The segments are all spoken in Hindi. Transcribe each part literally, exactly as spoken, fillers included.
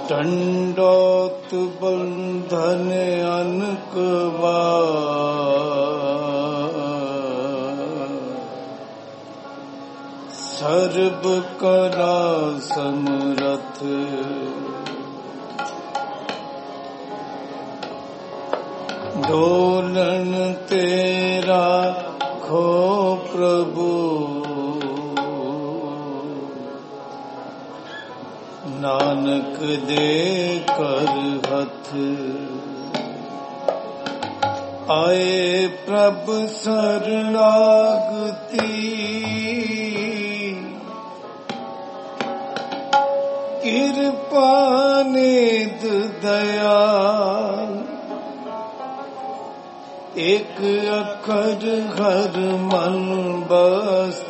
ਟੰਡੋਤ ਬੰਧਨ ਅਨਕ ਵਾਰ, ਸਰਬ ਕਲਾ ਸਮਰਥ ਡੋਲਣ ਤੇਰਾ ਖੋ ਪ੍ਰਭੂ, ਨਾਨਕ ਦੇ ਕਰ ਹੱਥ ਆਏ ਪ੍ਰਭ ਸਰਨਾਗਤੀ, ਕਿਰਪਾ ਨਿਧ ਦਇਆਲ, ਇੱਕ ਅੱਖਰ ਹਰ ਮਨ ਬਸਤ,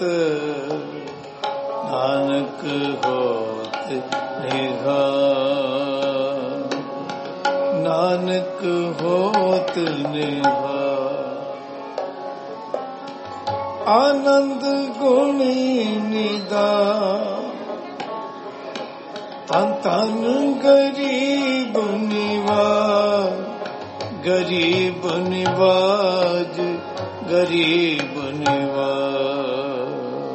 ਨਾਨਕ ਹੋਤ ਨਿਹਾਲ, ਨਾਨਕ ਹੋਤ ਨਿਹਾਲ। ਆਨੰਦ ਗੁਣੀ ਨਿਦਾਨ, ਤਨ ਤਨ ਗਰੀਬ ਨਿਵਾਜ, ਗਰੀਬ ਨਿਵਾਜ, ਗਰੀਬ ਨਿਵਾਜ।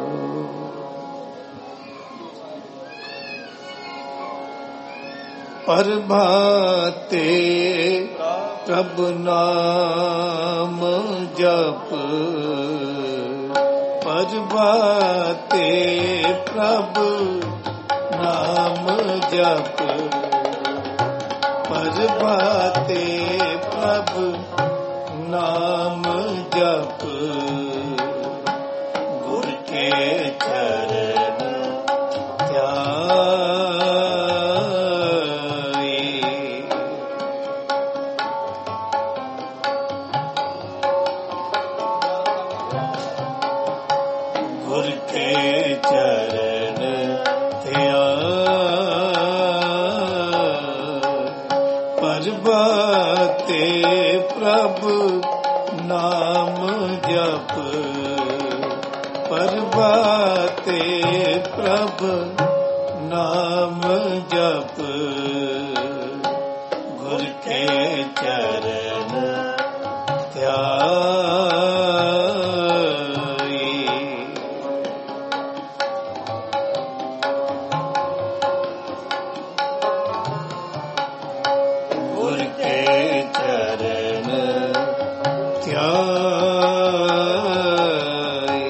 ਪ੍ਰਭਾਤੇ ਪ੍ਰਭ ਨਾਮ ਜਪ, ਪ੍ਰਭਾਤੇ ਪ੍ਰਭ ਨਾਮ ਜਪ, ਪ੍ਰਭਾਤੇ ਪ੍ਰਭ ਨਾਮ ਜਪ, ਗੁਰ ਕੇ ਚਰਨ ਧਿਆਏ। ਗੁਰ ਕੇ ਚਰਨ ਪ੍ਰਭਾਤੇ ਪ੍ਰਭ ਨਾਮ ਜਪ, ਪ੍ਰਭਾਤੇ ਪ੍ਰਭ ਨਾਮ ਜਪ, ਗੁਰ ਕੇ ਚਰਨ ਧਿਆਏ। ਗੁਰ ਕੇ ਚਰਨ ਧਿਆਏ,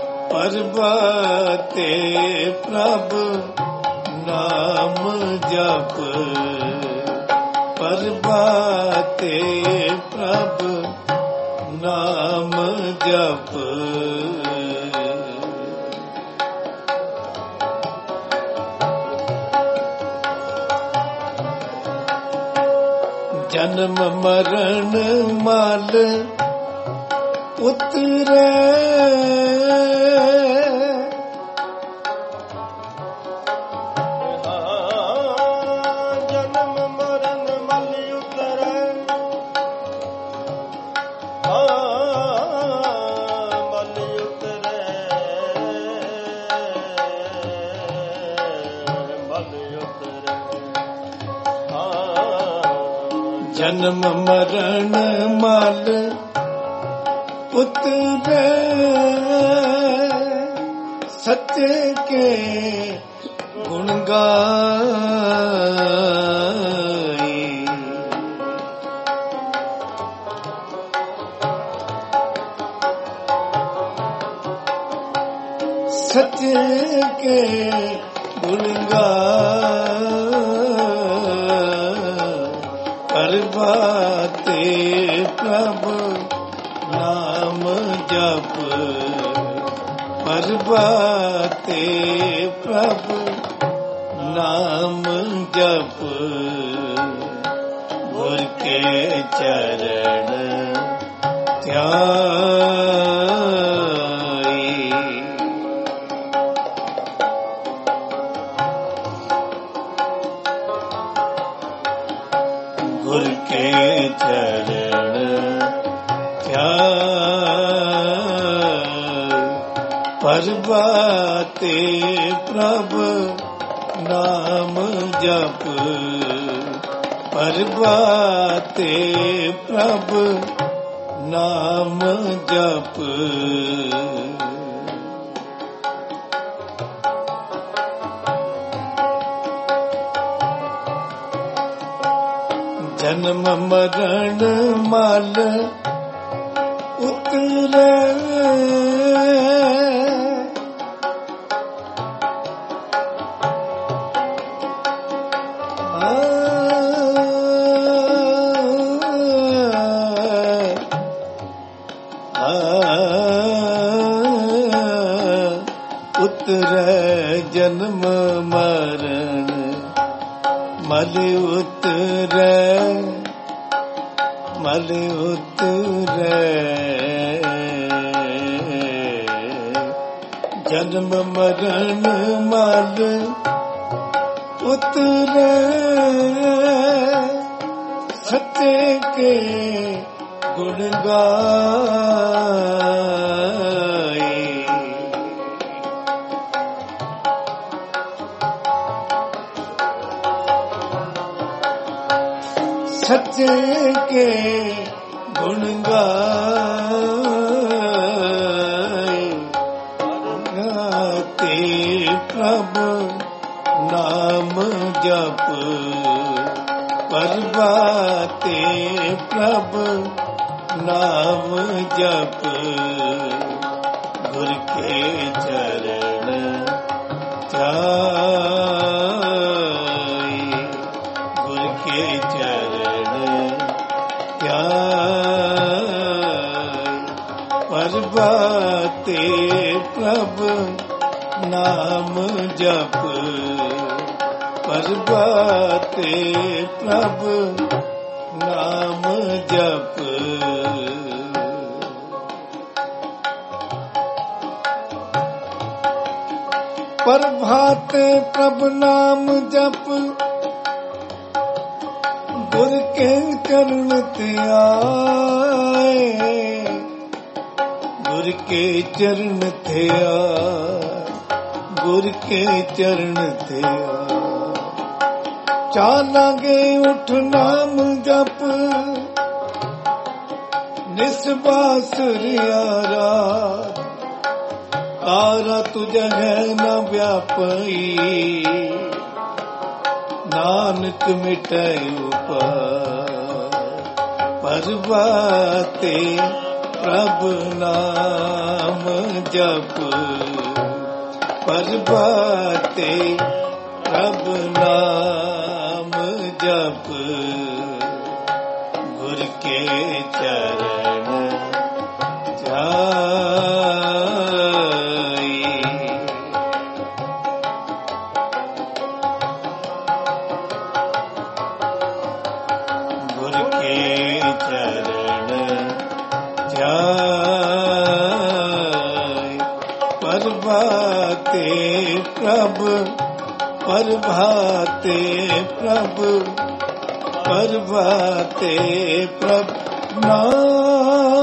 ਪ੍ਰਭਾਤੇ ਪ੍ਰਭ ਨਾਮ ਜਪ, ਪ੍ਰਭਾਤੇ ਪ੍ਰਭ ਨਾਮ ਜਪ। ਜਨਮ ਮਰਨ ਮਲ ਉਤਰੈ, ਜਨਮ ਮਰਨ ਮਲ ਉਤਰੈ, ਮਲ ਉਤਰੈ, ਮਲ ਉਤਰੈ। ਜਨਮ ਮਰਨ ਮਲ ਉਤਰੈ, ਸੱਚੇ ਕੇ ਗੁਣ ਗਾਈ, ਸੱਚੇ ਕੇ ਗੁਣ ਗਾਈ। ਪ੍ਰਭਾਤੇ ਪ੍ਰਭ ਨਾਮ ਜਪ, ਪ੍ਰਭਾਤੇ ਪ੍ਰਭ ਨਾਮ ਜਪ, ਗੁਰ ਕੇ ਚਰਨ ਧਿਆਏ। ਗੁਰ ਕੇ ਚਰਨ ਧਿਆਏ, ਪ੍ਰਭਾਤੇ ਪ੍ਰਭ ਨਾਮ ਜਪ ਪਰਬਾਤੇ ਪ੍ਰਭ ਨਾਮ ਜਪ ਜਨਮ ਮਰਨ ਮਲ ਉਤਰੇ ਉਤਰੇ ਜਨਮ ਮਰਨ ਮਲ ਉਤਰੇ ਮਲ ਉਤਰੇ ਜਨਮ ਮਰਨ ਮਲ ਉਤਰੇ ਸੱਚੇ ਕੇ ਗੁਣ ਗਾਏ ਸੱਚੇ ਕੇ ਗੁਣ ਗਾਏ ਗਾਤੇ ਪ੍ਰਭ ਨਾਮ ਜਪ ਪਰਬਾਤੇ ਪ੍ਰਭ ਨਾਮ ਜਪ ਗੁਰ ਕੇ ਚਰਨ ਧਿਆਏ ਗੁਰ ਕੇ ਚਰਨ ਪਰਬਾਤੇ ਪ੍ਰਭ ਨਾਮ ਜਪ ਪਰਬਾਤੇ ਪ੍ਰਭ ਨਾਮ ਜਪ ਪਰਬਾਤੇ ਪ੍ਰਭ ਨਾਮ ਜਪ ਗੁਰ ਕੇ ਚਰਨ ਧਿਆਏ ਗੁਰ ਕੇ ਚਰਨ ਧਿਆਏ ਗੁਰ ਕੇ ਚਰਨ ਧਿਆਏ ਚਾਲਾਂਗੇ ਉਠ ਨਾਮ ਜਪ ਨਿਸਬਾਸੁਰਿਆ ਰਾਤ ਕਾਰਾ ਤੁਝ ਹੈ ਨ ਵਿਆਪਈ ਨਾਨਕ ਮਿਟੈ ਉਪਾਇ ਪਰਬਾਤੇ ਪ੍ਰਭ ਨਾਮ ਜਪ ਪਰਬਾਤੇ ਪ੍ਰਭ ਨਾਮ ਜਪ ਗੁਰ ਕੇ ਚਰਨ ਧਿਆਏ ਗੁਰ ਕੇ ਚਰਨ ਧਿਆਏ ਪਰਬਾਤੇ ਪ੍ਰਭ ਪਰਬਾਤੇ ਪ੍ਰਭ ਪਰਬਾਤੇ ਪ੍ਰਭ ਨਾਮ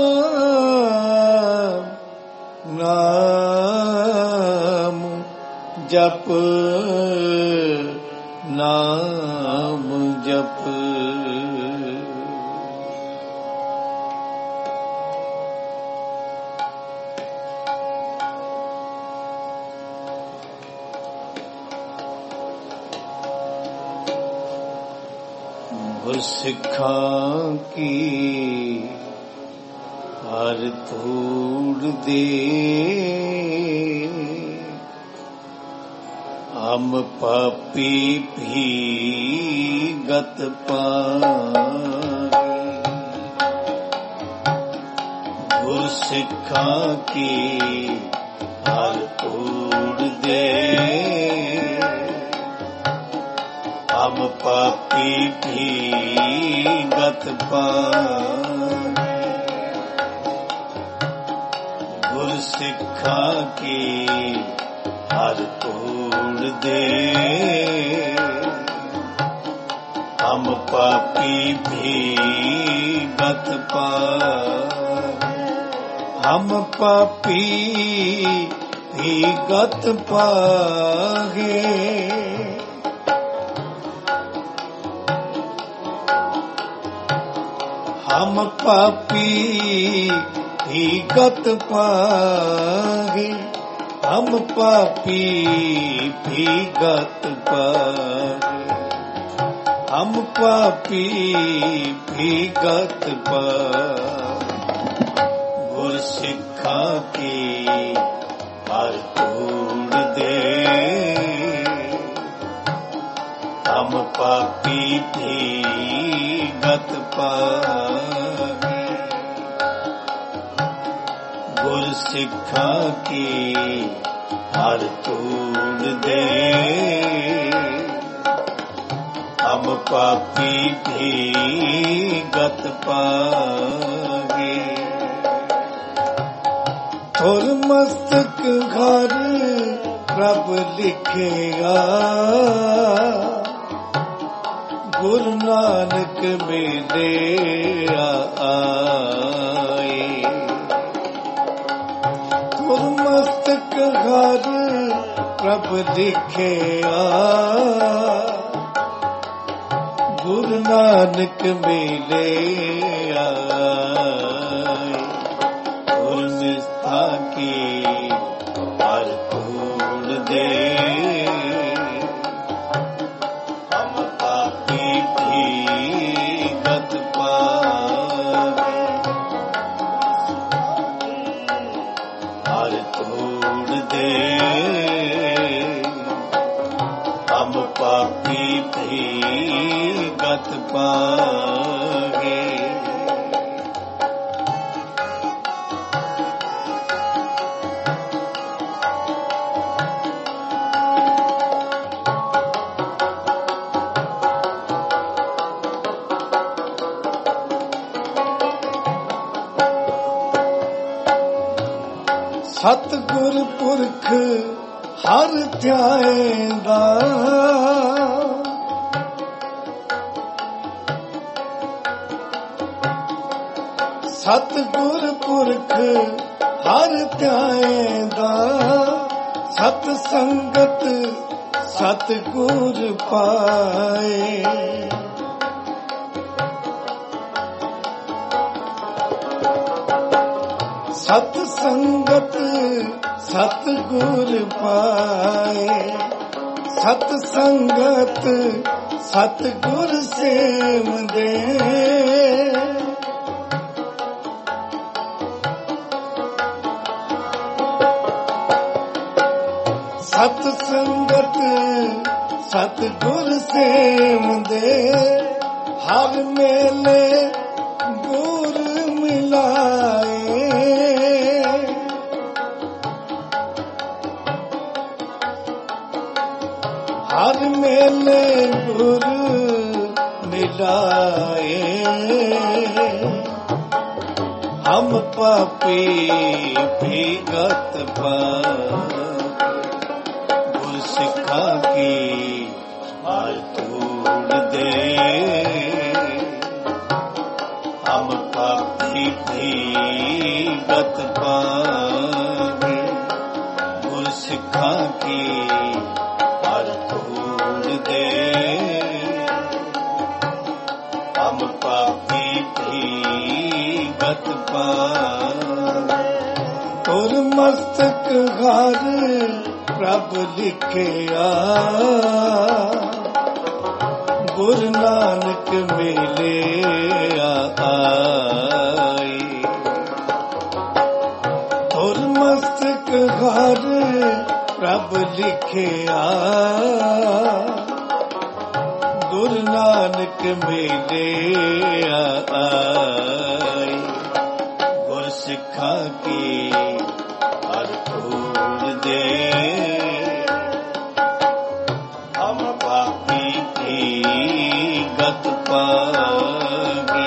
ਨਾਮ ਜਪ ਨਾਮ ਜਪ ਸਿੱਖਾਂ ਕੀ ਹਰ ਧੂੜ ਦੇ ਹਮ ਪਾਪੀ ਵੀ ਗਤ ਪਾਏ ਗੁਰ ਸਿੱਖਾਂ ਕੀ ਹਰ ਧੂੜ ਦੇ ਹਮ ਪਾਪੀ ਵੀ ਗਤ ਪਾਏ ਗੁਰ ਸਿੱਖਾਂ ਕੀ ਹਰ ਧੂੜ ਦੇ ਹਮ ਪਾਪੀ ਵੀ ਗਤ ਪਾਏ ਹਮ ਪਾਪੀ भी गत पागे। हम पापी भी गत पागे, हम पापी भी गत पागे, हम पापी भी गत पागे। गुर सिखा की हर तूड़ दे, हम पापी भी गत पागे। गुर सिखा की हर तूड़ दे, हम पापी भी गत पागे। और मस्तक घर प्रभ लिखेगा, गुरु नानक मेले आए। और मस्तक घर प्रभ लिखेगा, गुरु नानक मेले आए। गुर निष्ठा की हर तूड़ दे, हम पापी भी गत पागे। हर तूड़ दे, हम पापी भी गत पागे। सतगुर पुरख हर ध्याएंदा, सतगुर पुरख हर ध्याएंदा। सत संगत सतगुर पाए, सत संगत सतगुर पाए। सत संगत सतगुर सेव दे, सत संगत सतगुर सेव दे। हर मेले गुर मिलाए, हर मेले गुर मिलाए। हम पापी भी गत पागे। गुर सिखा की हर तूड़ दे, हम पापी भी गत पागे। गुर सिखा की हर तूड़ दे, हम पापी भी गत पागे। और मस्तक घर प्रभ लिखिया, गुरु नानक मेले आए। और मस्तक घर प्रभ लिखिया, गुरु नानक मेले आए। गुर सिखा की हर तूड़ दे, हम पापी भी गत पागे।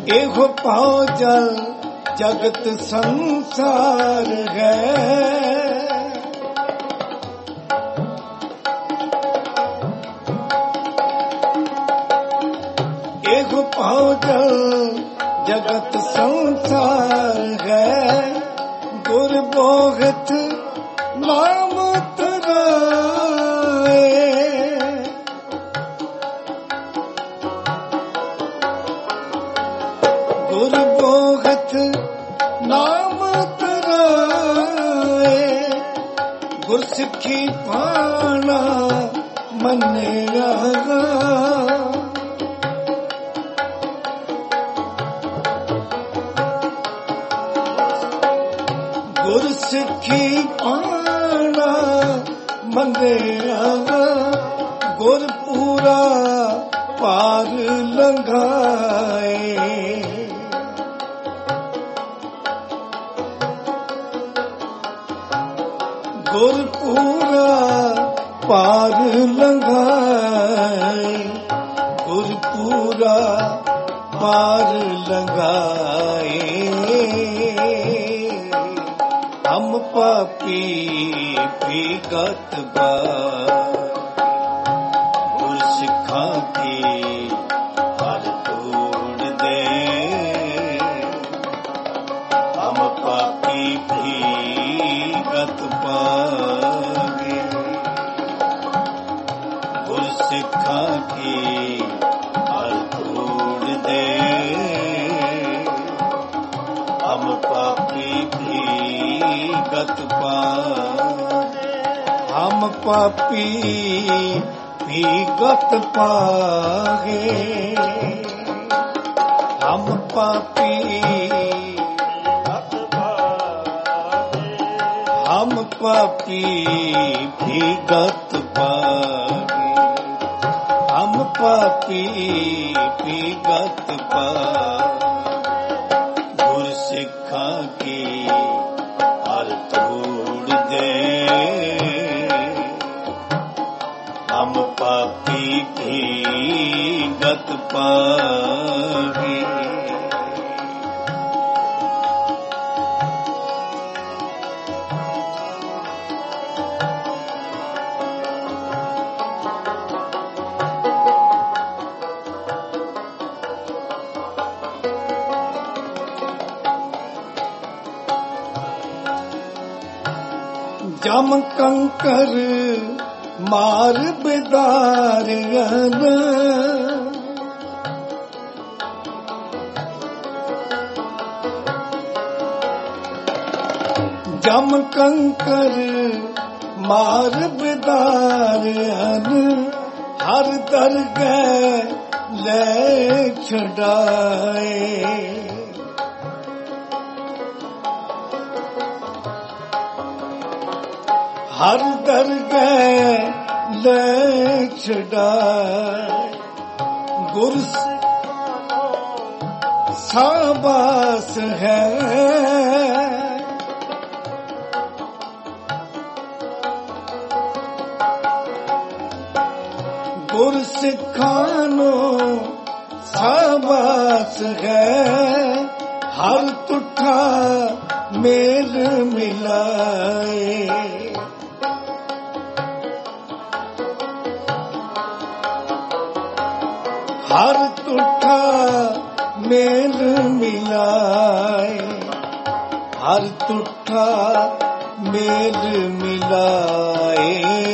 एहो पाओ जल जगत संसार है, एहो पाओ जल जगत संसार है, गुर बोगत नाम तराए, गुर बोगत नाम तराए, गुर सिखी पाना मन्या, गुर सिखी पाना मंदिया, गुर पूरा पार लंघाए, गुर पूरा पार लंघाए, गुर पूरा पार लंघाए, हम पापी विगत बार, गुर सिखा की हर तोड़ दे, हम पापी विगत पागे, गुर सिखा की हर तोड़ दे, हम पापी गत पागे, हम पापी भी गत पागे, हम पापी गत पागे, हम पापी भी गत पागे, हम पापी भी गत पागे, गुर सिखा की हर तोड़ दे, हम पापी भी गत पागे, जम कंकर मार बिदारियन, जम कंकर मार बिदारियन, हर दरगह ले छड़ाए, हर दरगह ले छड़ाए, गुर साबास है, गुर सिखानो साबास है, हर तुठा मेल मिलाए, हर तुठा मेल मिलाए, हर तुठा मेल मिलाए,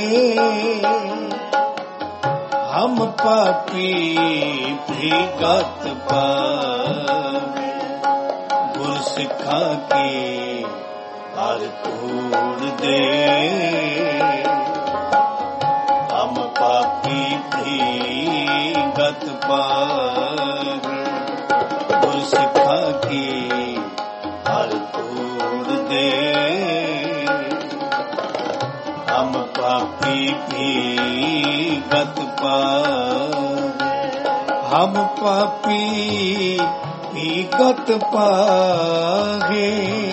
हम पापी भी गत पागे, गुर सिखा की हर तोड़ दे, हम पापी भी गत पागे, गुर सिखा की हर तोड़ दे, हम पापी भी गत पागे, हम पापी भी गत पागे,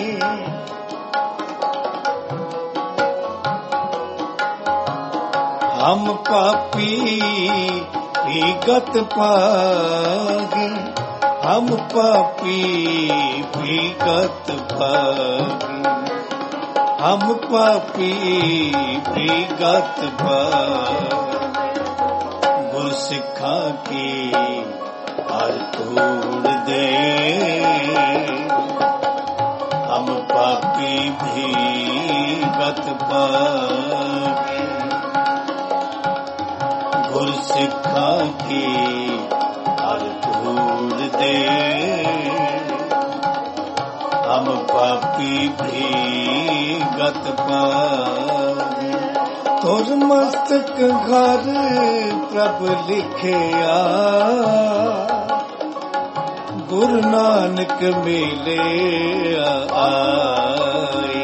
हम पापी भी गत पागे, हम पापी विगत भागी, हम पापी विगत भागी, गुरसिखां की हर तोड़ दे। हम पापी विगत भागी, गुरसिखां की हर तोड़ दे। हम पापी विगत भागी, तुर मस्तक घर प्रभ लिखिया, गुरु नानक मिले आए।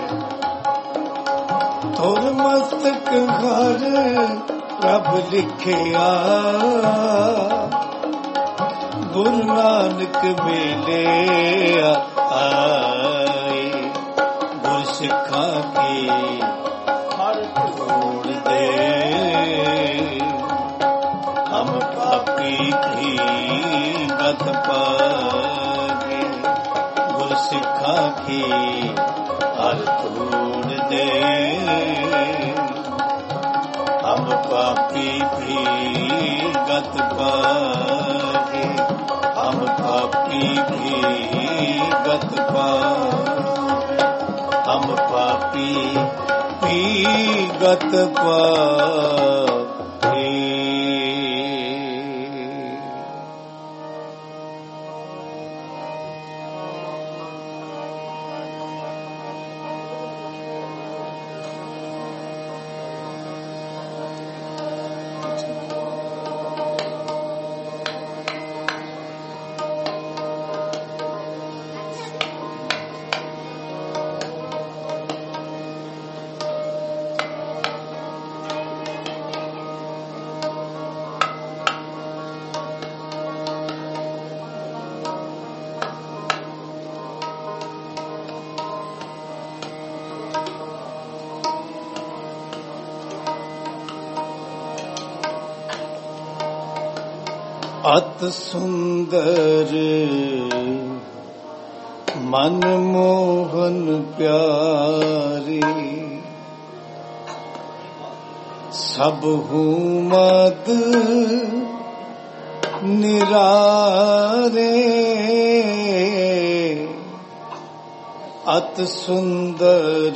तुर मस्तक घर प्रभ लिखिया, गुरु नानक मिले आए। गुरसिखां की हर तोड़ दे। हम पापी विगत भागी, गुरसिखां की हर तोड़ दे। हम पापी विगत भागी, हम पापी विगत भागी, हम पापी विगत भागी। अत सुंदर मन मोहन प्यारी, सबहु मद निरारे। अत सुंदर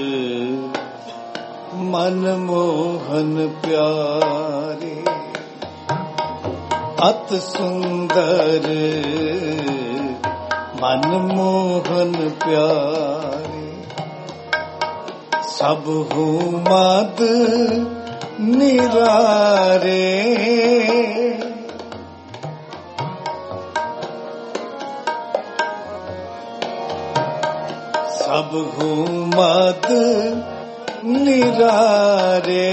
मन मोहन प्यारे, अत सुंदर मन मोहन प्यारे। सबहु मद निरारे। सबहु मद निरारे।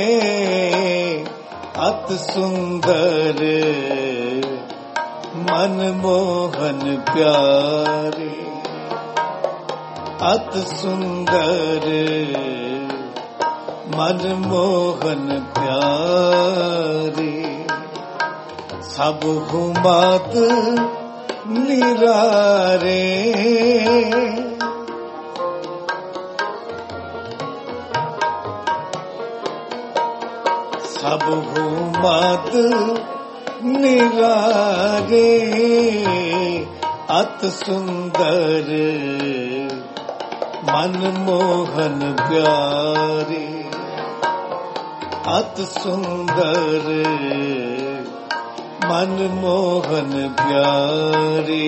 अत सुंदर मन मोहन प्यारे। अत सुंदर मन मोहन प्यारे। सबहु मद निरारे। सबहु मद निरारे। अत सुंदर मन मोहन प्यारे। अत सुंदर मन मोहन प्यारे।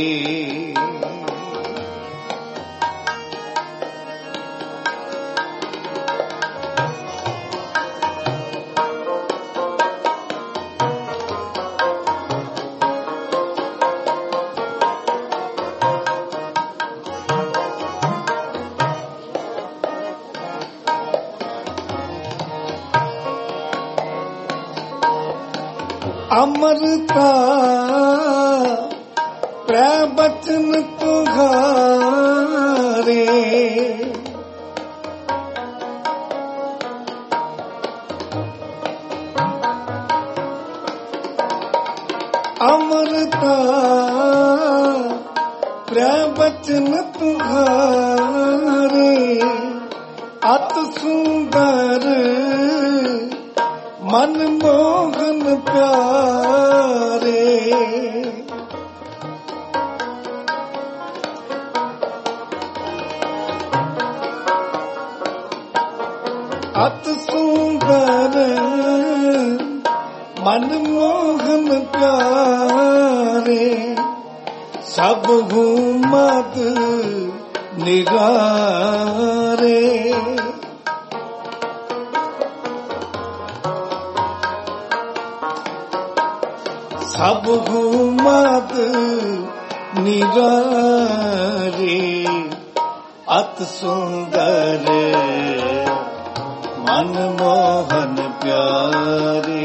अमरता प्रवचन तुम्हारे। अमरता बचन तुम्हारे अत सुंदर मन मोहन प्यारे। अत सुंदर मन मोहन प्यारे सब मद निरारे। सब मद निरारे अत सुंदर मन मोहन प्यारे।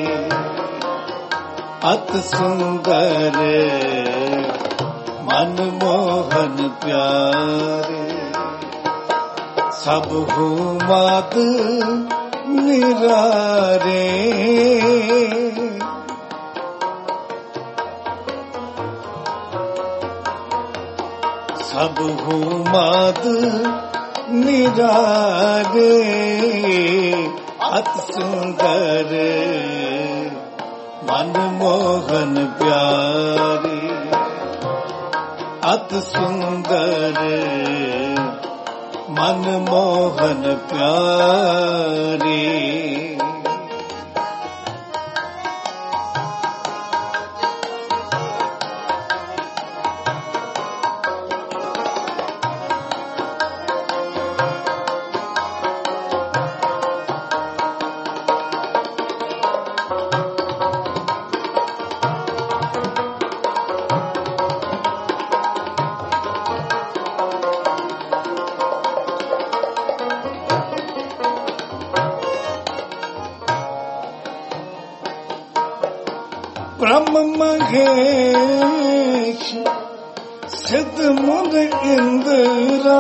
अत सुंदर मन मोहन प्यारे सब मद निरारे। सब मद निरारे अत सुंदर मन मोहन प्यारे। अत सुंदर मन मोहन प्यारे। ब्रह्म महेश सिद्ध मुन इंद्रा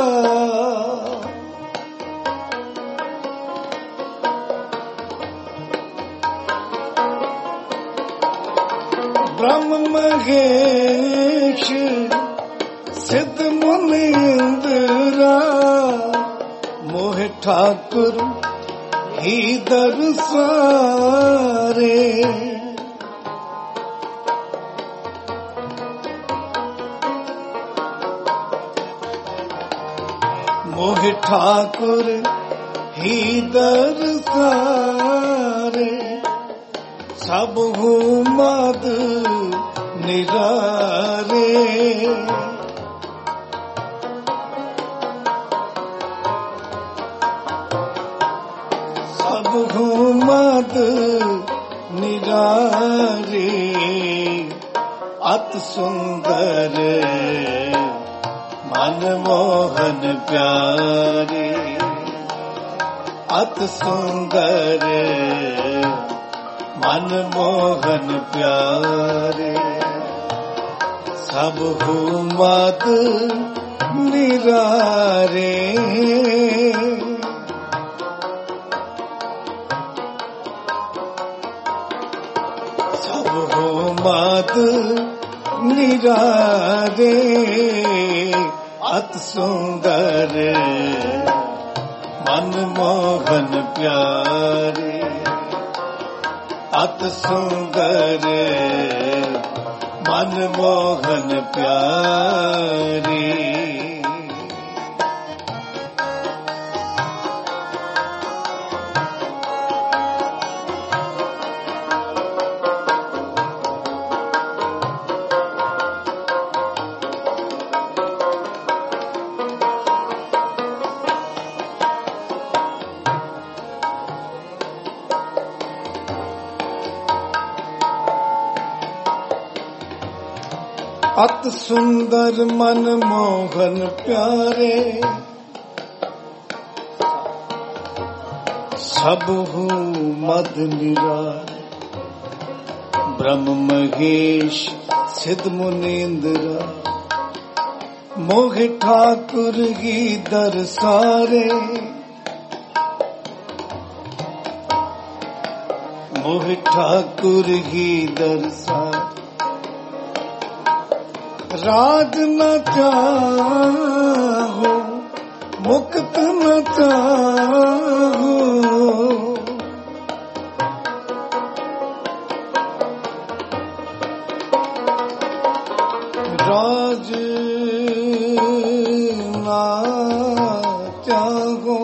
ब्रह्म महेश सिद्ध मुन इंद्रा मोह ठाकुर ही दरसारे। मोह ठाकुर ही दरसारे सब मद निरारे। सब मद निरारे अत सुंदर मन मोहन प्यारे। अत सुंदर मन मोहन प्यारे सब मद निरारे। सब मद निरारे अत सुंदर मन मोहन प्यारे। अत सुंदर मन मोहन प्यारे। अत सुंदर मन मोहन प्यारे सबहु मद निरारे। ब्रह्म महेश सिद्ध मुनींद्रा मोह ठाकुर ही दरसारे। मोह ठाकुर ही दरसारे राज न चाहो मुक्त न चाहो, राज ना चाहो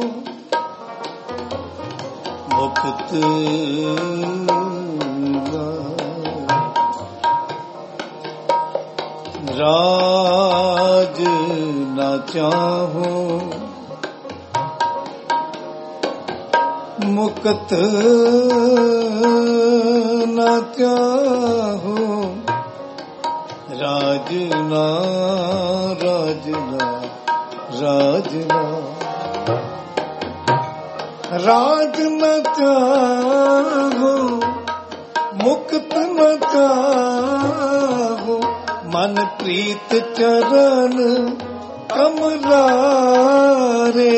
मुक्त राज ना चाहो मुक्त ना चाहो, राजना राजना राजना राज न चाहो मुक्त न चाहो, मन प्रीत चरण कमलारे,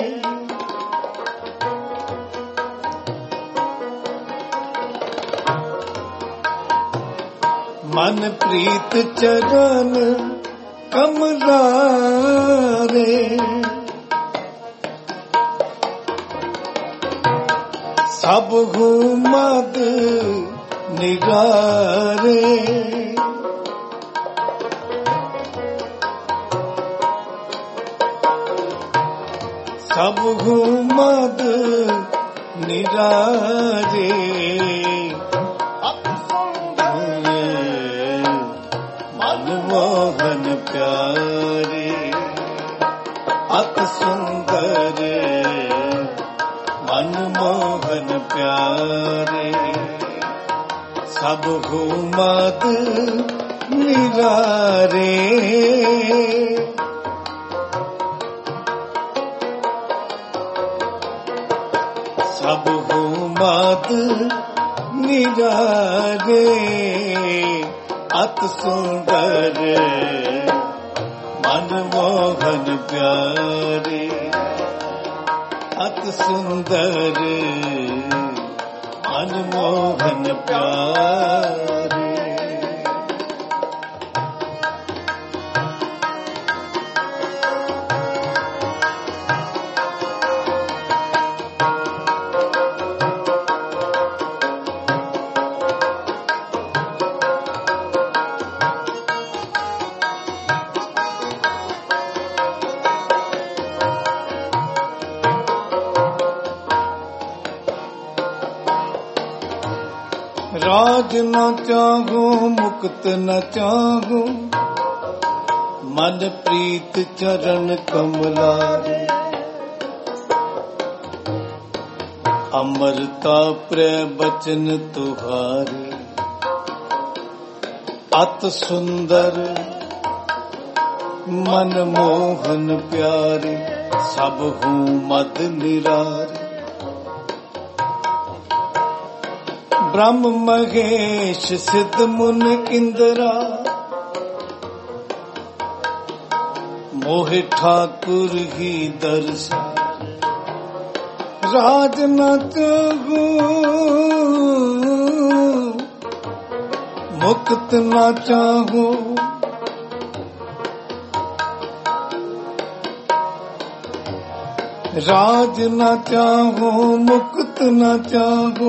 मन प्रीत चरण कमलारे, सब मद निगारे, सब मद निरारे, मनमोहन प्यारे, अत सुंदर मनमोहन प्यारे, सब मद निरारे, सब मद निरारे, अत सुंदर मनमोहन प्यारे, अत सुंदर मनमोहन प्यारे। राज न चाहो मुक्त न चाहो, मन प्रीत चरण कमलारे, अमरता प्रिय बचन तुहारे, अत सुंदर मनमोहन प्यारे, सब हूँ मद निरारे, ब्रह्म महेश सिद्ध मुन इंद्रा, मोहि ठाकुर ही दर्शन, राज न चाहो मुक्त न चाहो, राज न चाहो मुक्त न चाहो,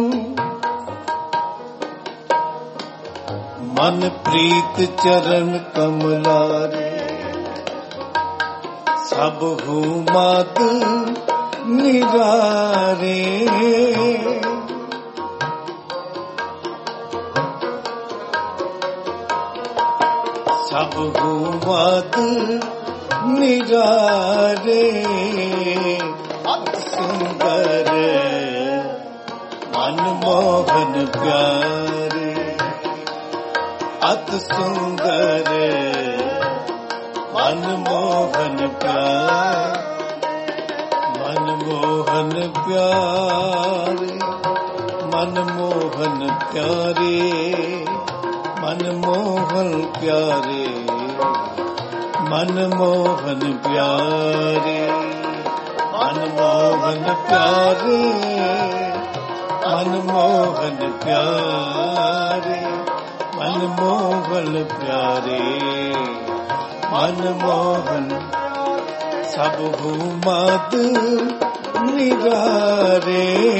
मन प्रीत चरण कमलारे, सब मद निरारे, सब मद निरारे, अत सुंदर मनमोहन प्यारे, अत सुंदर मनमोहन प्यारे, मनमोहन प्यारे, मनमोहन प्यारे, मनमोहन प्यारे, मनमोहन प्यारे, मनमोहन प्यारे, मनमोहन प्यारे, मनमोहन प्यारे। मनमोहन सब मद निरारे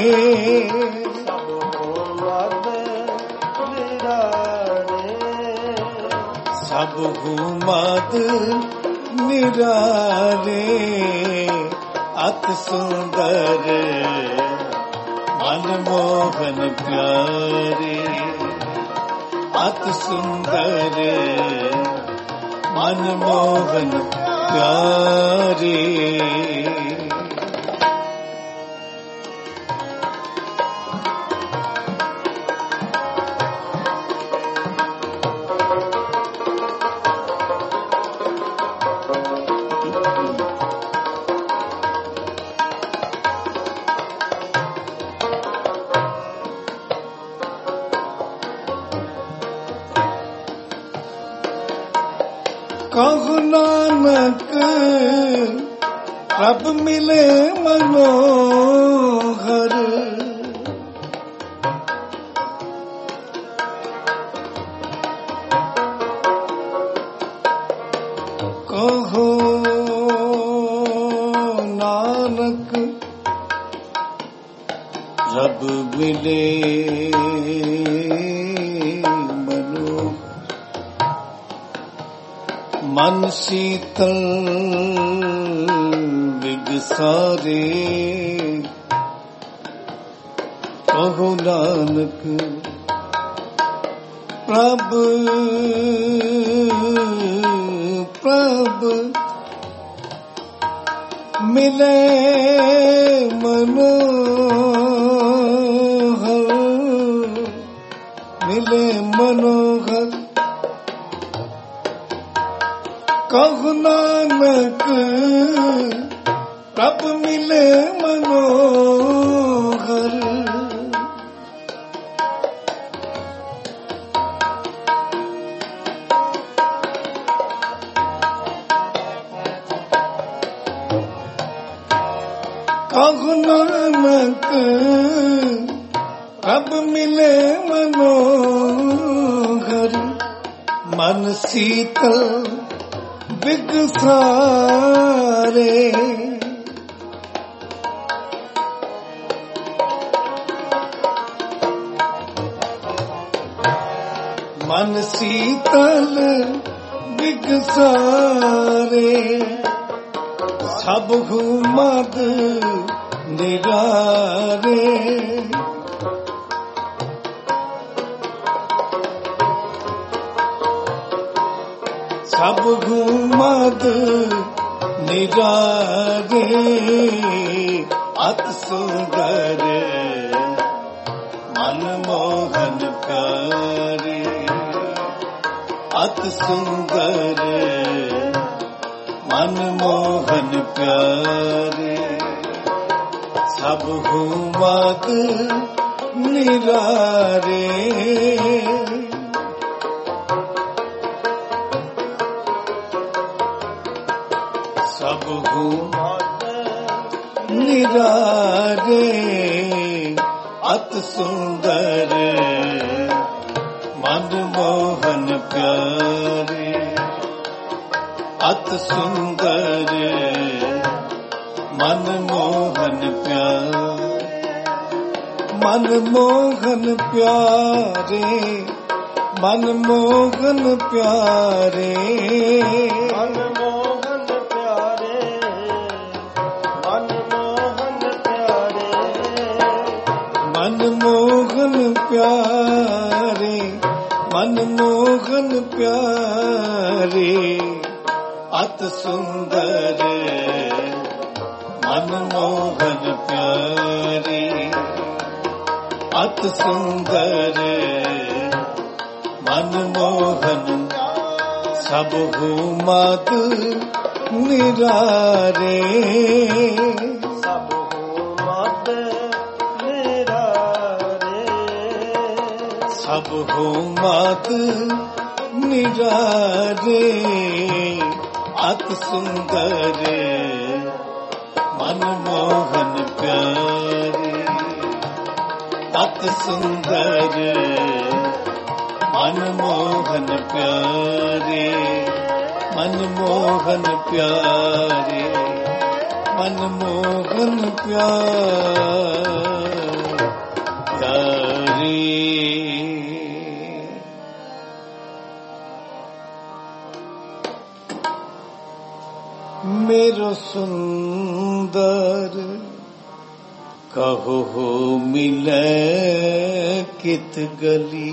सब मद निरारे अति सुंदर मनमोहन प्यारे अति सुंदर मनमोहन प्यारे कहु नानक अब मिले मनोहर कहो नानक रब मिले मन शीतल बिगसारे कहो नानक प्रभ प्रभ मिले मनोहर मिले मनोहर कहु नानक प्रभ मिले मनोहर कहु नानक प्रभ मिले मनोहर मन शीतल बिगसारे मन शीतल बिगसारे सब मद निरारे सब मद निरारे अति सुंदर मनमोहन प्यारे अति सुंदर मनमोहन प्यारे सब मद निरारे सब निरारे अति सुंदर मनमोहन प्यारे अति सुंदर मनमोहन प्यारे मनमोहन प्यारे मनमोहन प्यारे मनमोहन प्यारे मनमोहन प्यारे अति सुंदर मनमोहन प्यारे अति सुंदर मनमोहन सब मद निरारे सब मद निरारे अति सुंदर मनमोहन प्यारे अति सुंदर मनमोहन प्यारे मनमोहन प्यारे, मनमोहन प्यारे। मेरो सुंदर कहो हो मिले कित गली,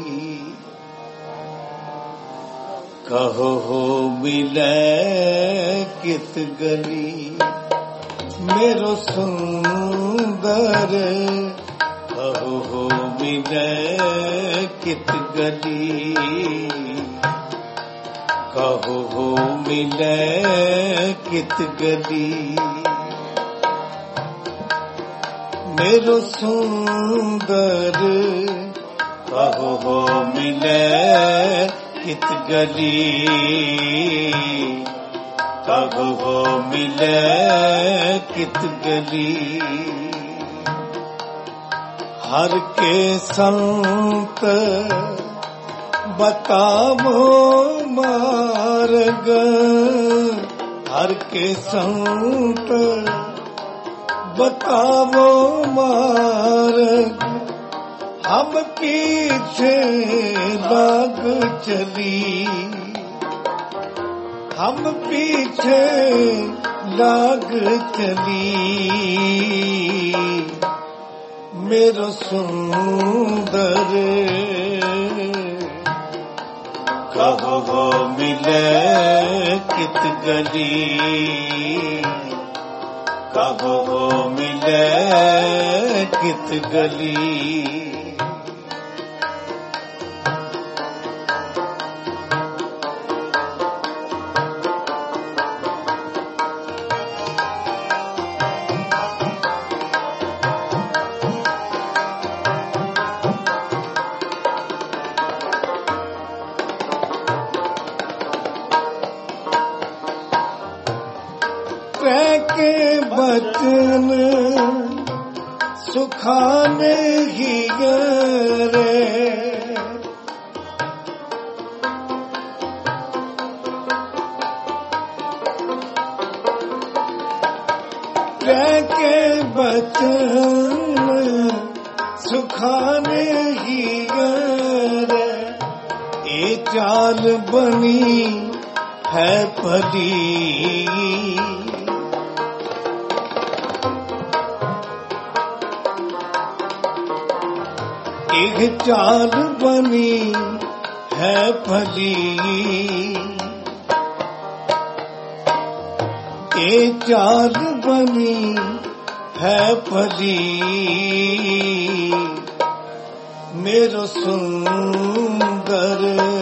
कहो हो मिले कित गली। मेरो सुंदर कहो हो मिले कित गली, कहो हो मिले कित गली। मेरो सुंदर कहो हो मिले कित गली, कहो हो मिले कित गली। हर के संत बतावो मार्ग, हर के संत बतावो मार्ग। हम पीछे लाग चली, हम पीछे लाग चली। मेरो सुंदर कहो हो मिले कित गली, कहो हो मिले कित गली। के बचन सुखाने ही गरे, के बचन सुखाने ही गरे। ये चाल बनी है पली, एक चाल बनी है भली। एक चाल बनी है भली। मेरो सुंदर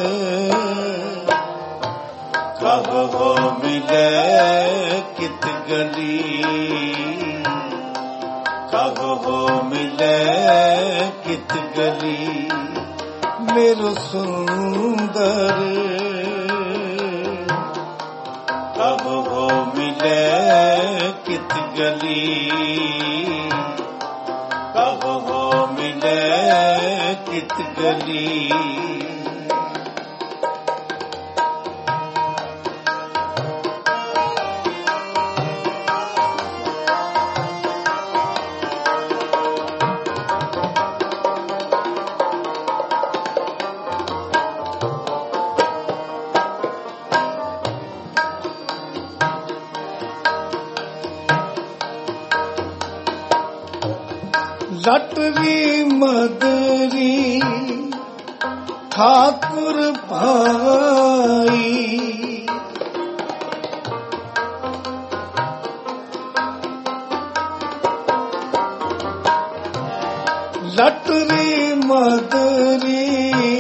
कहो हो मिले कित गली, कहो हो मिले कित गली। मेरो सुंदर कहो हो मिले कित गली, कहो हो मिले कित गली। लटरी मदरी ठाकुर भाई, लटरी मदरी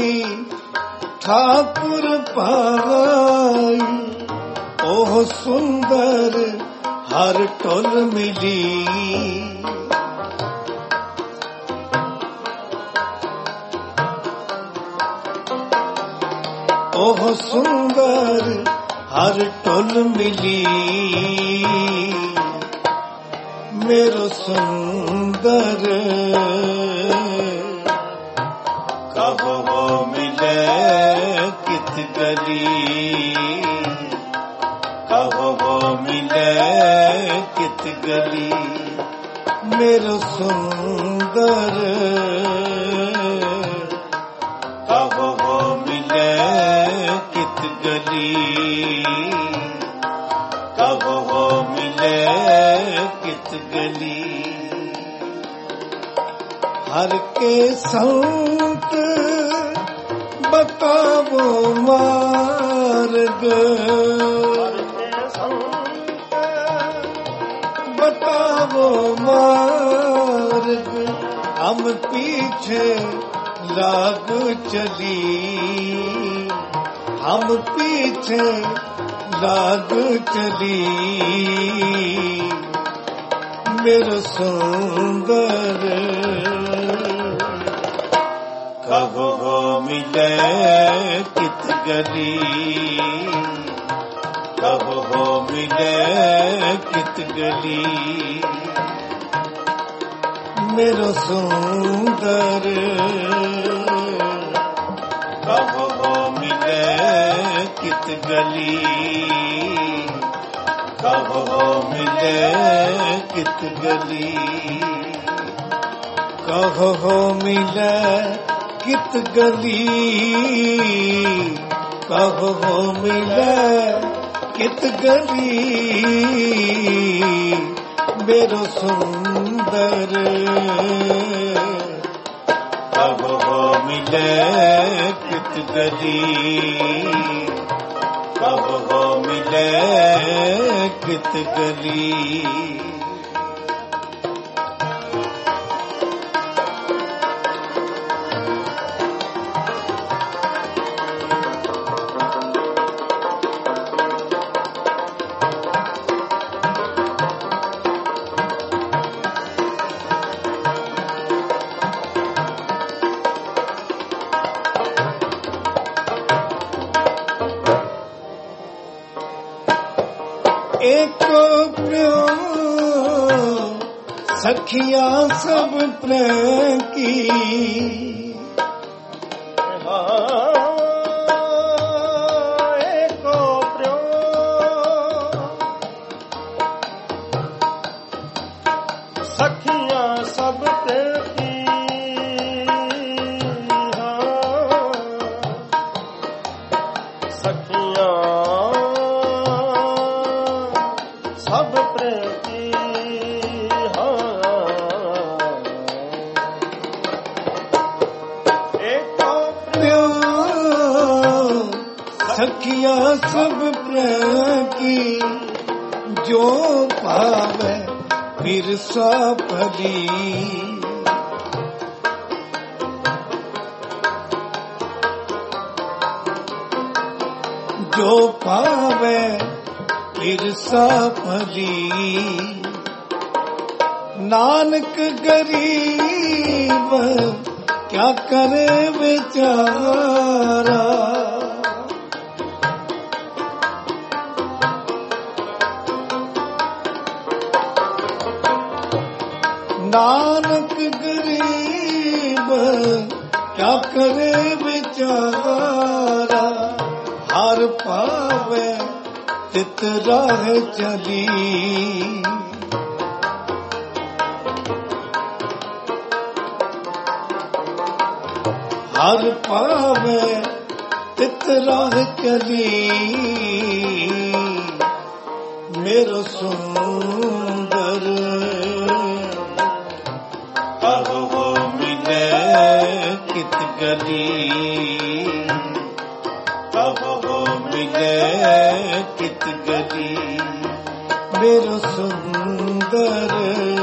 ठाकुर भाई। ओह सुंदर हर टोल मिली, ओह सुंदर हर टोल मिली। मेरो सुंदर कहो हो मिले कित गली, मिले कित गली मेरो सुंदर कब हो मिले कित गली कब हो मिले कित गली हर के संत बतावो मार्ग बतावो मार्ग हम पीछे लाग चली हम पीछे लाग चली मेरो सुंदर कब हो मिले कित गली कब हो मिले कित गली मेरो सुंदर कब हो मिले कित गली कब हो मिले कित गली कहो हो मिले कित गली कहो हो मिले कित गली मेरो सुंदर कब हो मिले कित गली कब हो मिले कित गली एक प्रेम सखिया सब प्रेम की एको प्रेम सखियां सब प्रेम की सखियां सब प्रेम की सखिया सब प्रेम की जो पावे फिर सफली जो पावे फिर सफली नानक गरीब क्या करे बेचारा नानक गरीब क्या करे बेचारा हर पावे तित राह चली हर पावे तित राह चली मेरो सुंदर कब हो मिले कित गली कब हो मिले कित गली मेरो सुंदर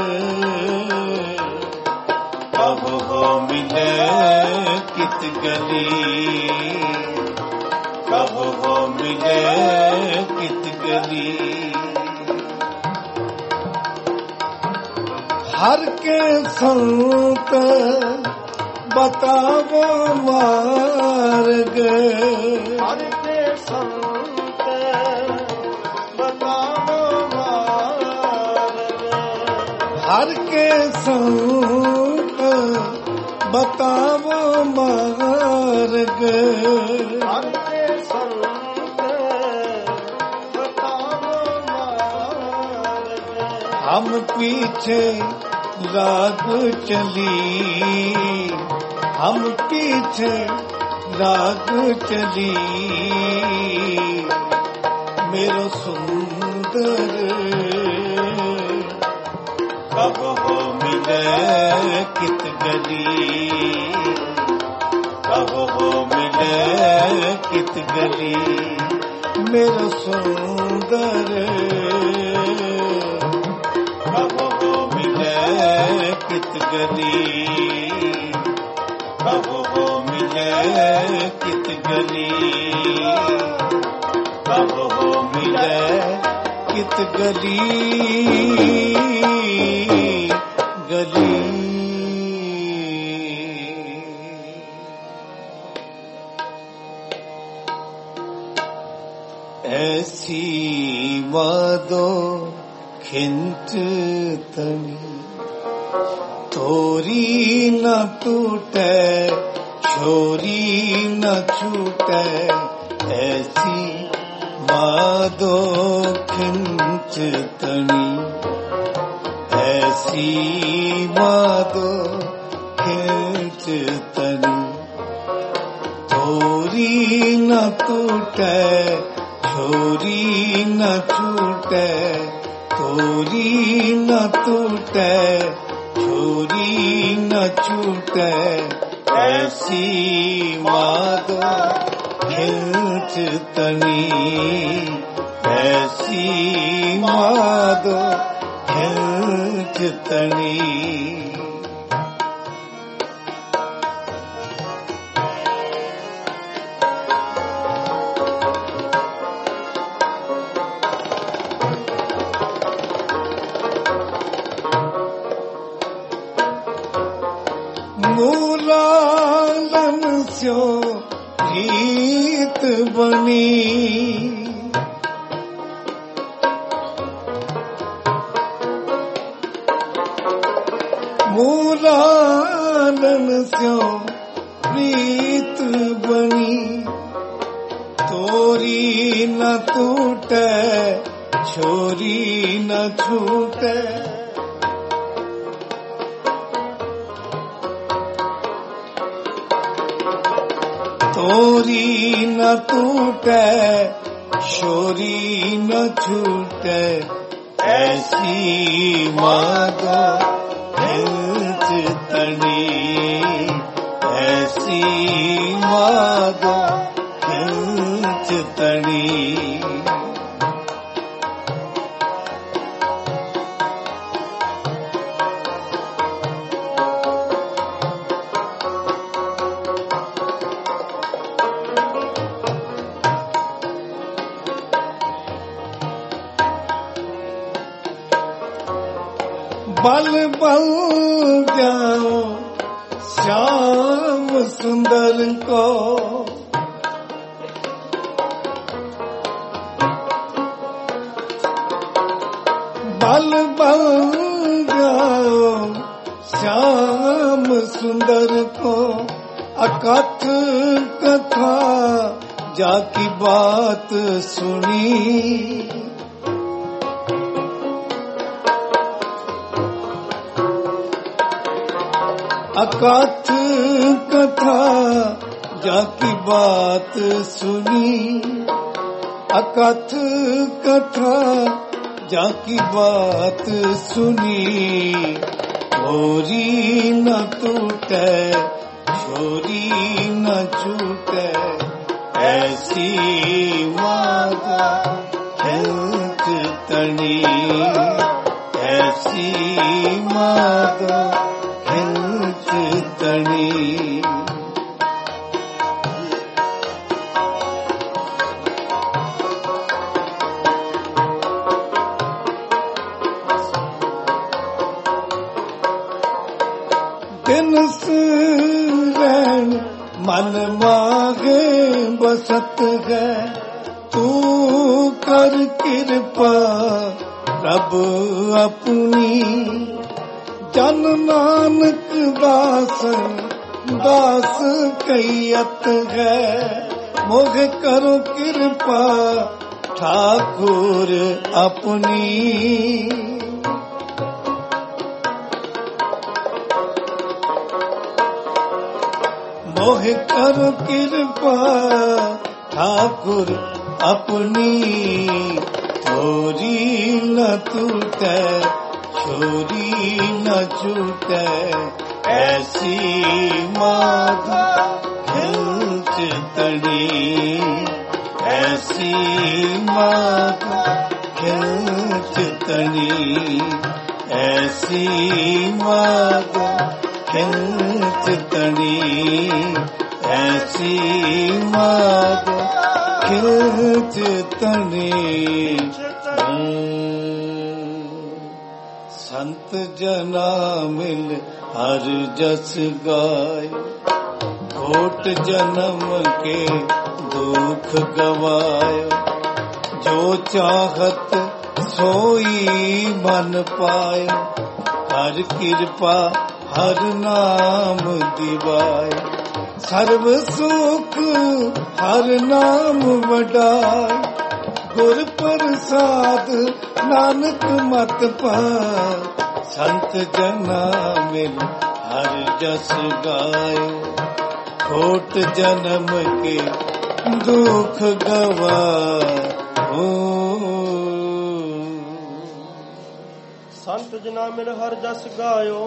कब हो मिले कित गली कब हो मिले कित गली हर के संत बतावो मार्ग हर के संत बतावो मार्ग हर के संत बतावो मार्ग हर के संत बतावो मार्ग हम पीछे राग चली, हम पीछे राग चली, मेरो सुंदर कब हो मिले कित गली, कब हो मिले कित गली, मेरो सुंदर कब हो मिले कित गली, कब हो मिले कित गली, कब हो मिले कित गली, गली। ऐसी वादो खिंच तनी, तोरी न टूटे छोरी न छूटे, ऐसी वादो खिंच तनी, ऐसी वादो खिंच तनी, तोरी न टूटे छोरी न छूटे, तोरी न टूटे छोरी न छूटे, ऐसी वादो खिंच तनी, ऐसी वादो खिंच तनी। मूलालन स्यो रीत बनी, मूलालन स्यो रीत बनी, तोरी न टूटे छोरी न छूटे, तोरी न टूटे छोरी न छूटे, ऐसी वादो खिंच तनी, ऐसी वादो खिंच तनी। बल बल जाओ श्याम सुंदर को, बल बल जाओ श्याम सुंदर को, अकथ कथा जाकी बात सुनी, अकथ कथा जाकी बात सुनी, अकथ कथा जाकी बात सुनी, छोरी न टूटे छोरी न छूटे, ऐसी वादा खिंच तनी, ऐसी वादा खिंच तनी। दिन रैन मन मागे बसत है, तू कर कृपा रब अपनी, जन नानक दास दास कैयत है, मोह करो कृपा ठाकुर अपनी, मोहे करो कृपा ठाकुर अपनी, थोरी न टूटे छोरी न छूटे, ऐसी मात खिंच तड़ी, ऐसी मात खिंच तड़ी, ऐसी मात खिंच तड़ी, ऐसी मात खिंच तड़ी। संत जना मिल हर जस गाय, कोट जन्म के दुख गवायो, जो चाहत सोई मन पायो, हर कृपा हर नाम दिवाय, सर्व सुख हर नाम वडाय, गुर प्रसाद नानक मत पाय, संत जना मिल हर जस गायो, खोट जन्म के दुख गवाओ। संत जना मिल हर जस गायो,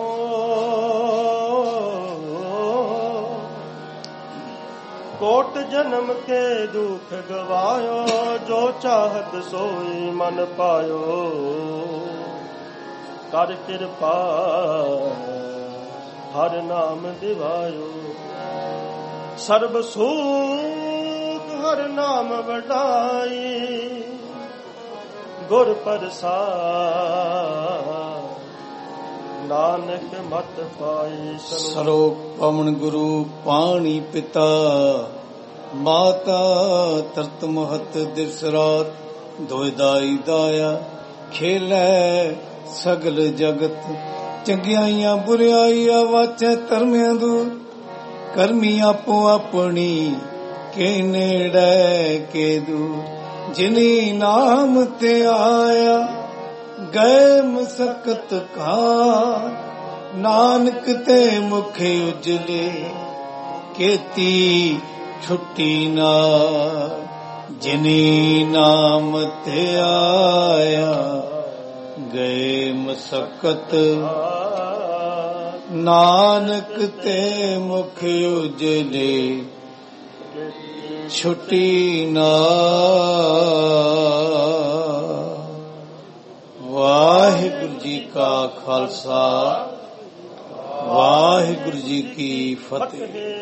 कोट जन्म के दुख गवायो, जो चाहत सोई मन पायो, कर कृपा हर नाम दिवायो, सर्ब सुख हर नाम वडाई, गुर प्रसाद नानक मत पाई। सरोग पवन गुरु पानी पिता, माता तरत महत दिवस रात, दोयदाई दाया खेलै सगल जगत, चंगियाइयां बुराइयां वाचै धर्मियां दूर, करमी आपो अपनी के नेड़े के दूर, जिनी नाम ते आया गए मसकत का, नानक ते मुख उजले केती छुट्टी ना, जिनी नाम ते आया गए मसकत, नानक ते मुख उजले छुट्टी ना। वाहिगुरु जी का खालसा, वाहिगुरु जी की फतेह।